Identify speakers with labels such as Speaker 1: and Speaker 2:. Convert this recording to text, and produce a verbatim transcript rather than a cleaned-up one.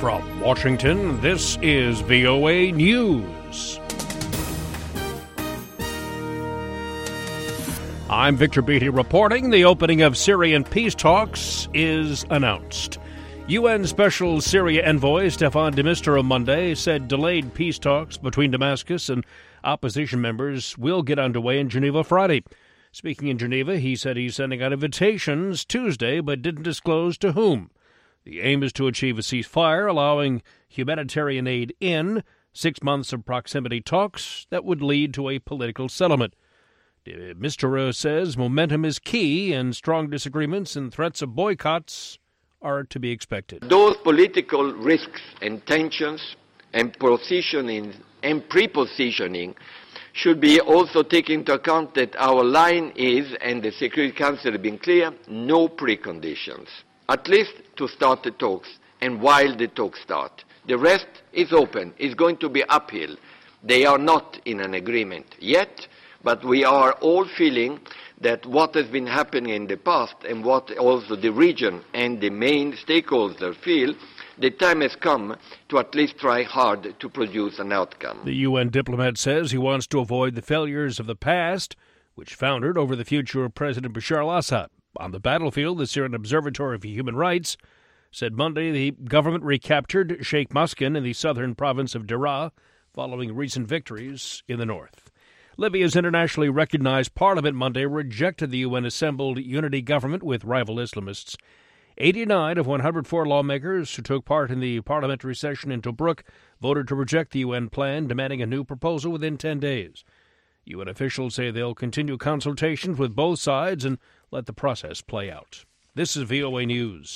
Speaker 1: From Washington, this is V O A News. I'm Victor Beatty reporting. The opening of Syrian peace talks is announced. U N Special Syria Envoy Staffan de Mistura Monday said delayed peace talks between Damascus and opposition members will get underway in Geneva Friday. Speaking in Geneva, he said he's sending out invitations Tuesday but didn't disclose to whom. The aim is to achieve a ceasefire, allowing humanitarian aid in, six months of proximity talks that would lead to a political settlement. De Mistura says momentum is key and strong disagreements and threats of boycotts are to be expected.
Speaker 2: Those political risks and tensions and positioning and pre-positioning should be also taken into account that our line is, and the Security Council has been clear, no preconditions, at least to start the talks and while the talks start. The rest is open, is going to be uphill. They are not in an agreement yet, but we are all feeling that what has been happening in the past and what also the region and the main stakeholders feel, the time has come to at least try hard to produce an outcome.
Speaker 1: The U N diplomat says he wants to avoid the failures of the past, which foundered over the future of President Bashar al-Assad. On the battlefield, the Syrian Observatory for Human Rights said Monday the government recaptured Sheikh Muskin in the southern province of Daraa following recent victories in the north. Libya's internationally recognized parliament Monday rejected the U N-assembled unity government with rival Islamists. eighty-nine of one hundred four lawmakers who took part in the parliamentary session in Tobruk voted to reject the U N plan, demanding a new proposal within ten days. U N officials say they'll continue consultations with both sides and let the process play out. This is V O A News.